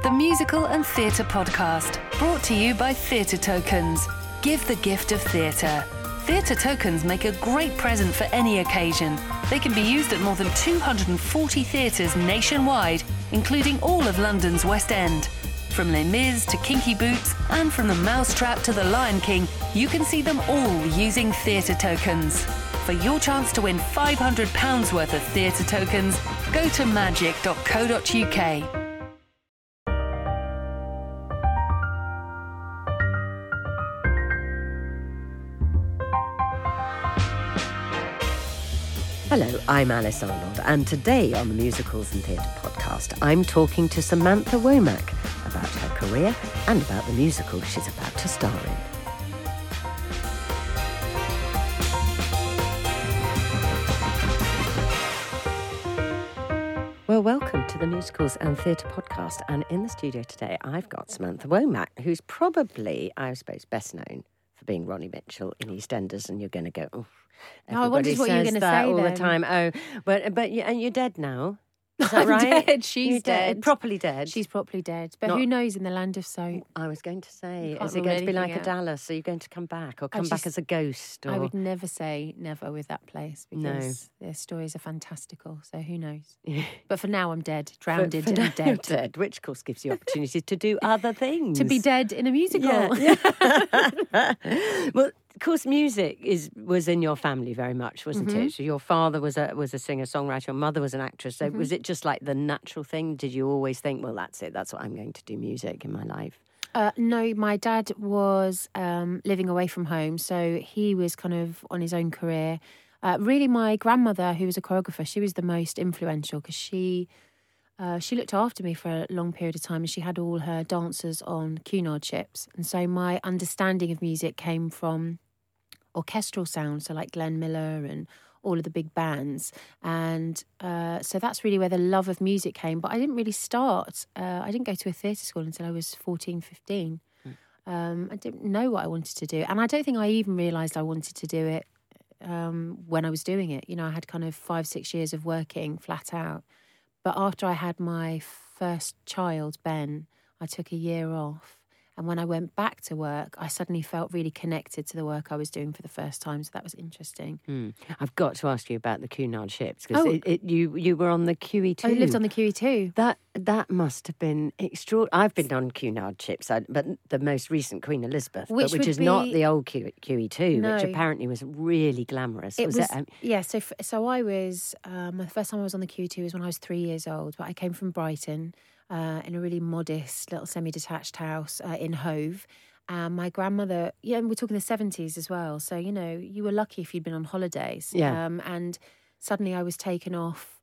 the musical and theatre podcast, brought to you by Theatre Tokens. Give the gift of theatre. Theatre Tokens make a great present for any occasion. They can be used at more than 240 theatres nationwide, including all of London's West End. From Les Mis to Kinky Boots, and from The Mousetrap to The Lion King, you can see them all using Theatre Tokens. For your chance to win £500 worth of Theatre Tokens, go to magic.co.uk. Hello, I'm Alice Arnold, and today on the Musicals and Theatre podcast, I'm talking to Samantha Womack about her career and about the musical she's about to star in. Well, welcome to the Musicals and Theatre podcast, and in the studio today I've got Samantha Womack, who's probably, I suppose, best known for being Ronnie Mitchell in EastEnders, and you're going to go, oh, I wondered what you were going to say all then. the time. Oh, but and you're dead now. Is that I'm right? dead. She's dead. Properly dead. She's properly dead. But Not- who knows in the land of soap? I was going to say, Can't is it rule going to be like anything a out. Dallas? Are you going to come back or come back just- as a ghost? Or... I would never say never with that place because their stories are fantastical. So who knows? But for now, I'm dead, drowned For and now you're dead. dead, which of course gives you opportunities to do other things. To be dead in a musical. Yeah. Well, of course, music was in your family very much, wasn't it? So your father was a singer-songwriter, your mother was an actress. So was it just like the natural thing? Did you always think, well, that's it, that's what I'm going to do, music in my life? No, my dad was living away from home, so he was kind of on his own career. Really, my grandmother, who was a choreographer, she was the most influential because she looked after me for a long period of time, and she had all her dancers on Cunard ships. And so my understanding of music came from orchestral sound, so like Glenn Miller and all of the big bands. And so that's really where the love of music came. But I didn't really start. I didn't go to a theatre school until I was 14, 15. I didn't know what I wanted to do. And I don't think I even realised I wanted to do it when I was doing it. You know, I had kind of 5-6 years of working flat out. But after I had my first child, Ben, I took a year off. And when I went back to work, I suddenly felt really connected to the work I was doing for the first time. So that was interesting. I've got to ask you about the Cunard ships, because Oh. you were on the QE2. I lived on the QE2. That must have been extraordinary. I've been on Cunard ships, but the most recent Queen Elizabeth, Which which would is not be- the old QE2, No. which apparently was really glamorous. It was it? yeah. So I was the first time I was on the QE2 was when I was 3 years old. But I came from Brighton in a really modest little semi-detached house in Hove. My grandmother, and we're talking the 70s as well. So you know, you were lucky if you'd been on holidays. Yeah. And suddenly I was taken off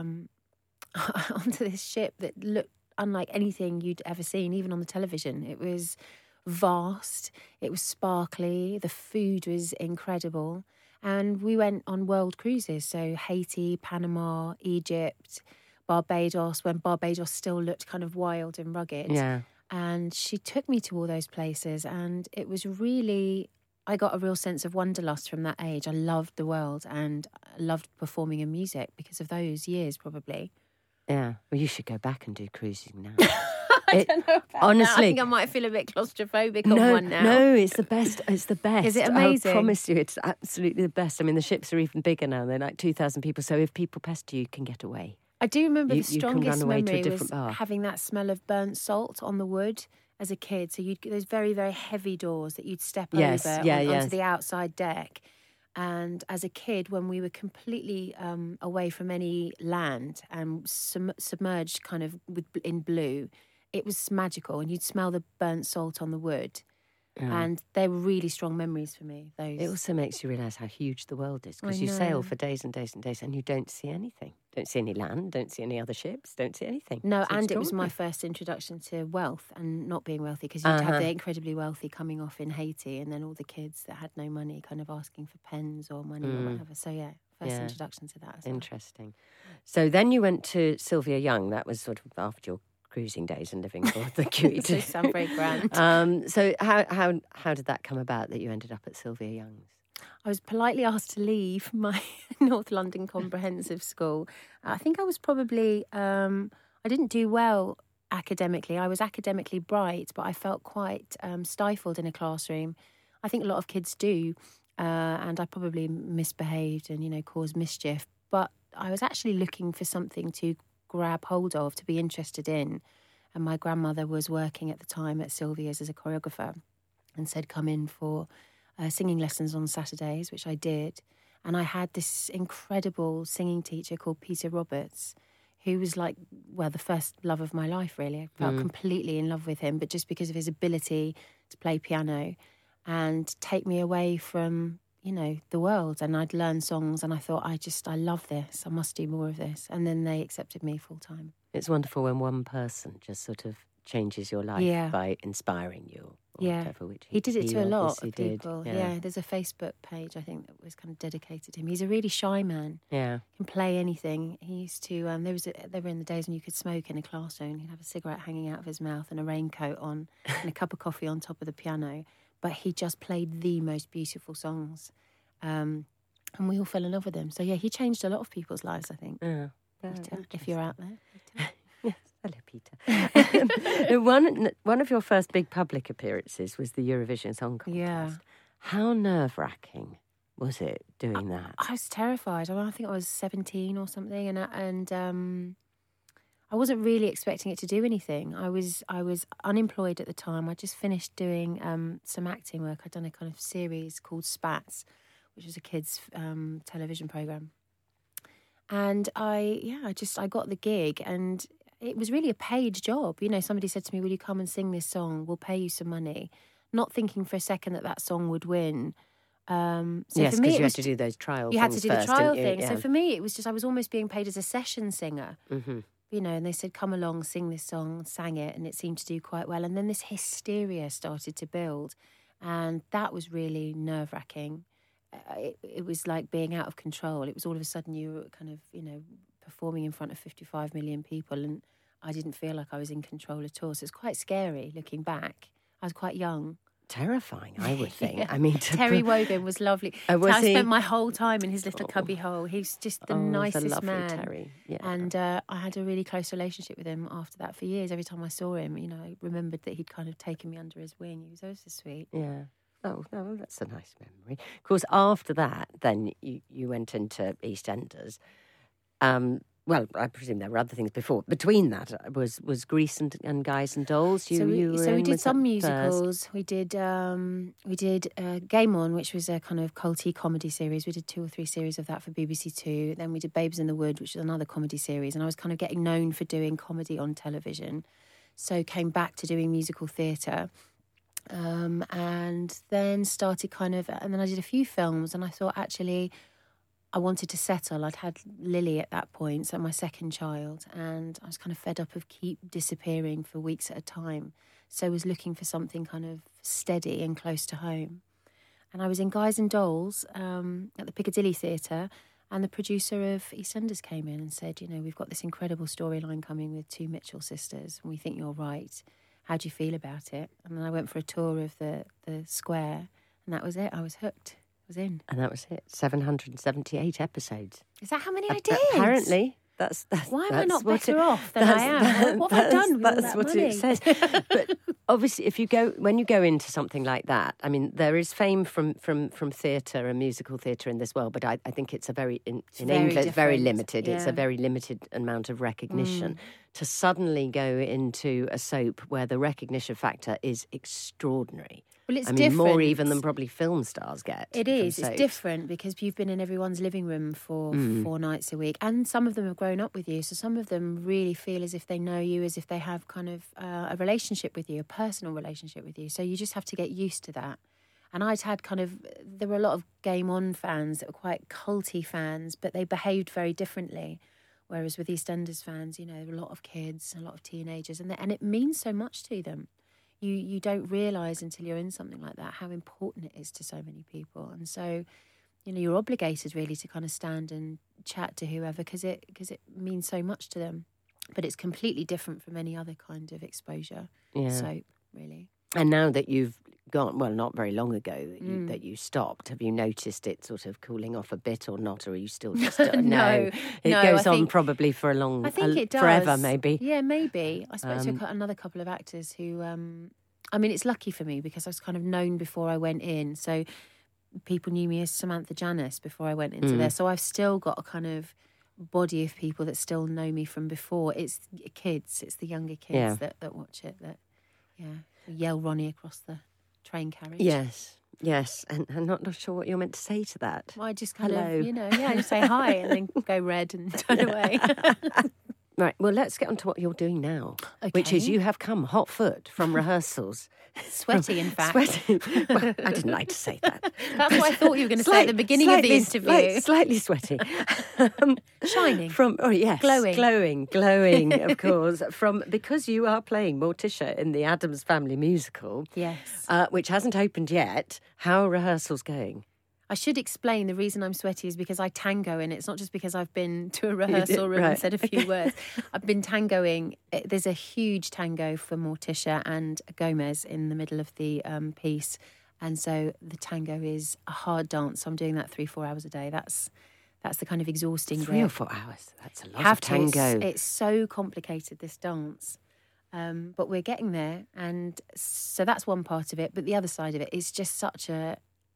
onto this ship that looked unlike anything you'd ever seen, even on the television. It was vast, it was sparkly, the food was incredible. And we went on world cruises, so Haiti, Panama, Egypt, Barbados, when Barbados still looked kind of wild and rugged. Yeah. And she took me to all those places, and it was really, I got a real sense of wanderlust from that age. I loved the world and I loved performing in music because of those years, probably. Yeah. Well, you should go back and do cruising now. I don't know about that. honestly- I think I might feel a bit claustrophobic on No, one now. no, it's the best. It's the best. Is it amazing? I promise you, it's absolutely the best. I mean, the ships are even bigger now. They're like 2,000 people. So if people pester you, you can get away. I do remember You- the you can run strongest away to a memory different was bar. having that smell of burnt salt on the wood as a kid. So you'd get those very, very heavy doors that you'd step Yes, over yeah, onto yes. the outside deck. And as a kid, when we were completely away from any land and submerged kind of in blue, it was magical. And you'd smell the burnt salt on the wood. And they were really strong memories for me, those. It also makes you realise how huge the world is, because I you sail know. for days and days and days and you don't see anything. Don't see any land, don't see any other ships, don't see anything. No, It's and it was my extraordinary. first introduction to wealth and not being wealthy, because you'd have the incredibly wealthy coming off in Haiti, and then all the kids that had no money kind of asking for pens or money or whatever. So yeah, first Yeah. introduction to that as well. Interesting. So then you went to Sylvia Young. That was sort of after your cruising days and living for the QE2. They sound very grand. So how did that come about that you ended up at Sylvia Young's? I was politely asked to leave my North London comprehensive school. I think I was probably, I didn't do well academically. I was academically bright, but I felt quite stifled in a classroom. I think a lot of kids do, and I probably misbehaved and, caused mischief. But I was actually looking for something to grab hold of, to be interested in. And my grandmother was working at the time at Sylvia's as a choreographer and said, come in for singing lessons on Saturdays, which I did. And I had this incredible singing teacher called Peter Roberts, who was like, the first love of my life, really. I felt completely in love with him, but just because of his ability to play piano and take me away from, the world. And I'd learn songs and I thought, I love this. I must do more of this. And then they accepted me full time. It's wonderful when one person just sort of changes your life by inspiring you. Or whatever, which he did it to a lot of did. people. Yeah, there's a Facebook page, I think, that was kind of dedicated to him. He's a really shy man. Yeah. Can play anything. He used to, they were in the days when you could smoke in a classroom. He'd have a cigarette hanging out of his mouth and a raincoat on and a cup of coffee on top of the piano. But he just played the most beautiful songs. And we all fell in love with him. So, he changed a lot of people's lives, I think. Yeah. Peter, if you're out there. Yes. Hello, Peter. One of your first big public appearances was the Eurovision Song Contest. Yeah. How nerve-wracking was it doing that? I was terrified. I think I was 17 or something, and I wasn't really expecting it to do anything. I was unemployed at the time. I just finished doing some acting work. I'd done a kind of series called Spats, which was a kids' television program. And I got the gig, and it was really a paid job. Somebody said to me, will you come and sing this song? We'll pay you some money. Not thinking for a second that song would win. Yes, because you had to do those trial things. You had to do the trial thing. Yeah. So for me, it was just, I was almost being paid as a session singer. Mm-hmm. And they said, come along, sing this song, sang it, and it seemed to do quite well. And then this hysteria started to build, and that was really nerve-wracking. It was like being out of control. It was all of a sudden you were kind of, performing in front of 55 million people, and I didn't feel like I was in control at all. So it's quite scary looking back. I was quite young. Terrifying, I would think. I mean, Terry Wogan was lovely. I spent my whole time in his little cubby hole. He's just the nicest man. Terry. Yeah. And I had a really close relationship with him after that for years. Every time I saw him, I remembered that he'd kind of taken me under his wing. He was so sweet. Yeah. Oh, no, that's a nice memory. Of course, after that, then you went into EastEnders. Well, I presume there were other things before. Between that was Grease and Guys and Dolls. So we did some musicals. First. We did Game On, which was a kind of culty comedy series. We did 2 or 3 series of that for BBC Two. Then we did Babes in the Wood, which is another comedy series. And I was kind of getting known for doing comedy on television. So came back to doing musical theatre. And then started and then I did a few films, and I thought actually I wanted to settle. I'd had Lily at that point, so my second child, and I was kind of fed up of keep disappearing for weeks at a time. So I was looking for something kind of steady and close to home. And I was in Guys and Dolls at the Piccadilly Theatre, and the producer of EastEnders came in and said, we've got this incredible storyline coming with 2 Mitchell sisters, and we think you're right. How do you feel about it? And then I went for a tour of the square, and that was it. I was hooked. I was in. And that was it. 778 episodes. Is that how many I did? Apparently. That's Why am I not better off than I am? What have I done with all that money? It says. But obviously, when you go into something like that, I mean, there is fame from theatre and musical theatre in this world, but I think it's in England, it's very limited. Yeah. It's a very limited amount of recognition. To suddenly go into a soap where the recognition factor is extraordinary. Well, it's different. More even than probably film stars get. It is. It's different because you've been in everyone's living room for 4 nights a week, and some of them have grown up with you. So some of them really feel as if they know you, as if they have kind of a relationship with you, a personal relationship with you. So you just have to get used to that. And there were a lot of Game On fans that were quite culty fans, but they behaved very differently. Whereas with EastEnders fans, a lot of kids, a lot of teenagers, and it means so much to them. You don't realise until you're in something like that how important it is to so many people. And so, you're obligated really to kind of stand and chat to whoever because it means so much to them. But it's completely different from any other kind of exposure soap, really. And now that you've gone, well, not very long ago that you stopped. Have you noticed it sort of cooling off a bit or not? Or are you still just... No. It goes on probably for a long... I think it does. Forever, maybe. Yeah, maybe. I spoke to another couple of actors who... I mean, it's lucky for me because I was kind of known before I went in. So people knew me as Samantha Janus before I went into there. So I've still got a kind of body of people that still know me from before. It's kids. It's the younger kids that watch it, that, yell Ronnie across the train carriage. Yes, and I'm not sure what you're meant to say to that. Well, I just kind of, just say hi and then go red and turn away. Right, well, let's get on to what you're doing now, which is you have come hot foot from rehearsals. Sweaty, in fact. Sweaty. Well, I didn't like to say that. That's what I thought you were going to say at the beginning of the interview. Slightly sweaty. Shining. Glowing, of course. Because you are playing Morticia in the Addams Family musical. Yes. Which hasn't opened yet. How are rehearsals going? I should explain the reason I'm sweaty is because I tango, and it's not just because I've been to a rehearsal room and said a few words. I've been tangoing. There's a huge tango for Morticia and Gomez in the middle of the piece. And so the tango is a hard dance. So I'm doing that 3-4 hours a day. That's the kind of exhausting 3 or 4 hours. That's a lot of tango. It's so complicated, this dance. But we're getting there. And so that's one part of it. But the other side of it is just such a...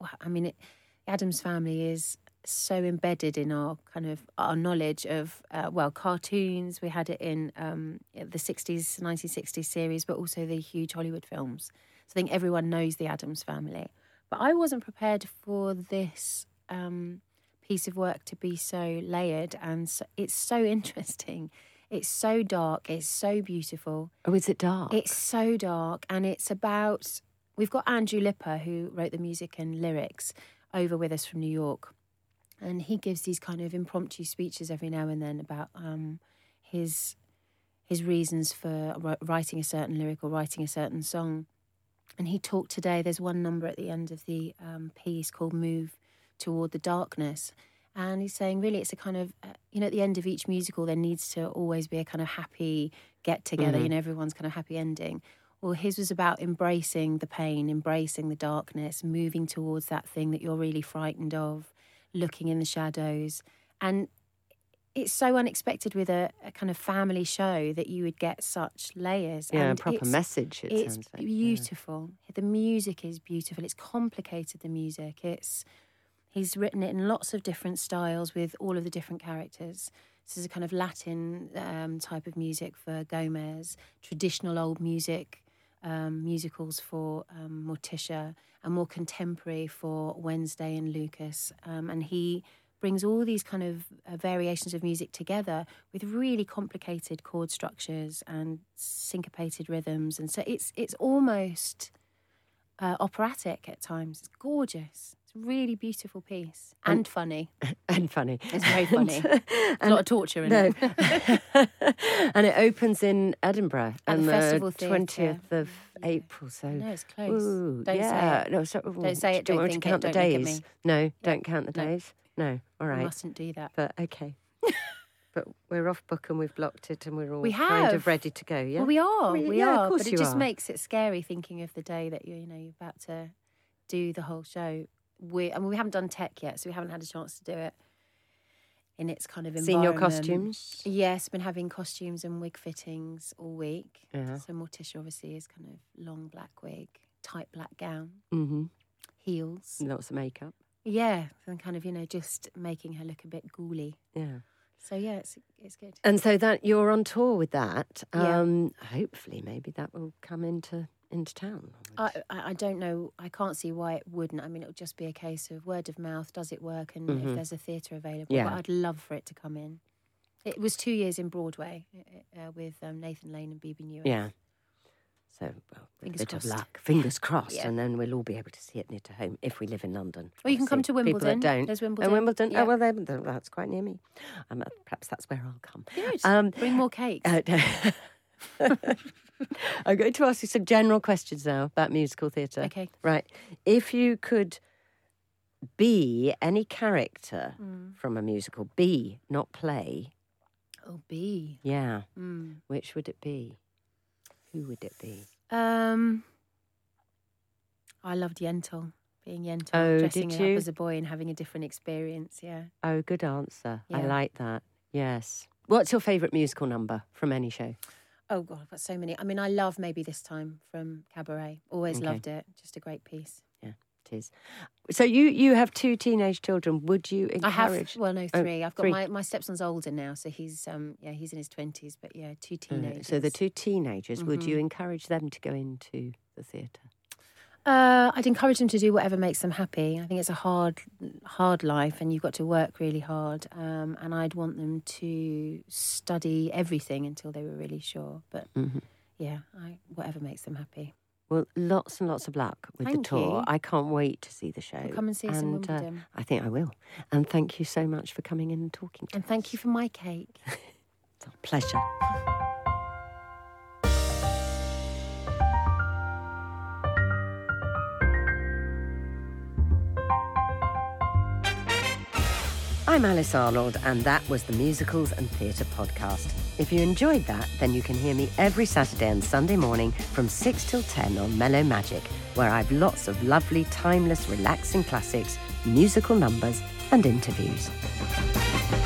Addams Family is so embedded in our knowledge of, cartoons. We had it in the 1960s series, but also the huge Hollywood films. So I think everyone knows the Addams Family. But I wasn't prepared for this piece of work to be so layered, and so, it's so interesting. It's so dark. It's so beautiful. Oh, is it dark? It's so dark, and it's about... We've got Andrew Lipper, who wrote the music and lyrics, over with us from New York, and he gives these kind of impromptu speeches every now and then about his reasons for writing a certain lyric or writing a certain song. And he talked today, there's one number at the end of the piece called Move Toward the Darkness, and he's saying really it's a kind of at the end of each musical there needs to always be a kind of happy get together, everyone's kind of happy ending. Well, his was about embracing the pain, embracing the darkness, moving towards that thing that you're really frightened of, looking in the shadows. And it's so unexpected with a kind of family show that you would get such layers. Yeah, and a proper message, it's sounds like. Beautiful. Yeah. The music is beautiful. It's complicated, the music. He's written it in lots of different styles with all of the different characters. This is a kind of Latin type of music for Gomez, traditional old music, musicals for Morticia, and more contemporary for Wednesday and Lucas. And he brings all these kind of variations of music together with really complicated chord structures and syncopated rhythms. And so it's almost operatic at times. It's gorgeous. It's a really beautiful piece. And funny. And funny. It's very funny. There's a lot of torture in it. And it opens in Edinburgh on the Festival 20th of April. So no, it's close. Ooh, Don't say it. No, Don't say it. Do you Don't want think to count it. the Don't look at days? me. No, don't count the days. No, all right. You mustn't do that. But okay. But we're off book and we've blocked it and we're all We kind of have. ready to go, yeah? Well, we are. We are. Of course but it just makes it scary thinking of the day that you're about to do the whole show. We haven't done tech yet, so we haven't had a chance to do it in its kind of environment. Seen your costumes? Yes, been having costumes and wig fittings all week. Yeah. So Morticia obviously is kind of long black wig, tight black gown, heels. Lots of makeup. Yeah, and kind of, just making her look a bit ghouly. Yeah. So, yeah, it's good. And so that you're on tour with that. Yeah. Hopefully, maybe that will come into town. I don't know. I can't see why it wouldn't. I mean, it'll just be a case of word of mouth. Does it work? And if there's a theatre available. Yeah. But I'd love for it to come in. It was 2 years in Broadway with Nathan Lane and Bebe Neuer. Yeah. So, well, with a Fingers bit of crossed. luck. Fingers crossed. Yeah. And then we'll all be able to see it near to home if we live in London. Or you can come to Obviously, people Wimbledon. that don't. There's Wimbledon. Oh, Wimbledon. Yeah. Oh, well, that's quite near me. Perhaps that's where I'll come. Good. Bring more cakes. I'm going to ask you some general questions now about musical theatre. Okay. Right. If you could be any character from a musical, be, not play. Oh, B. Yeah. Which would it be? Who would it be? I loved Yentl, being Yentl, Oh, dressing did it you? up as a boy and having a different experience, yeah. Oh, good answer. I Yeah. like that. Yes. What's your favourite musical number from any show? Oh, God, I've got so many. I mean, I love Maybe This Time from Cabaret. Always Okay. loved it. Just a great piece. Yeah, it is. So you have 2 teenage children. Would you I have, encourage? well, no, Oh, 3. I've got 3. my stepson's older now, so he's he's in his 20s, but yeah, 2 teenagers. So the 2 teenagers, would Mm-hmm. you encourage them to go into the theatre? I'd encourage them to do whatever makes them happy. I think it's a hard life, and you've got to work really hard. And I'd want them to study everything until they were really sure. But yeah, whatever makes them happy. Well, lots and lots of luck with the Thank tour. you. I can't wait to see the show. Well, come and see us in Wimbledon. I think I will. And thank you so much for coming in and talking to And us. thank you for my cake. It's a pleasure. I'm Alice Arnold, and that was the Musicals and Theatre podcast. If you enjoyed that, then you can hear me every Saturday and Sunday morning from 6 till 10 on Mellow Magic, where I've lots of lovely, timeless, relaxing classics, musical numbers, and interviews.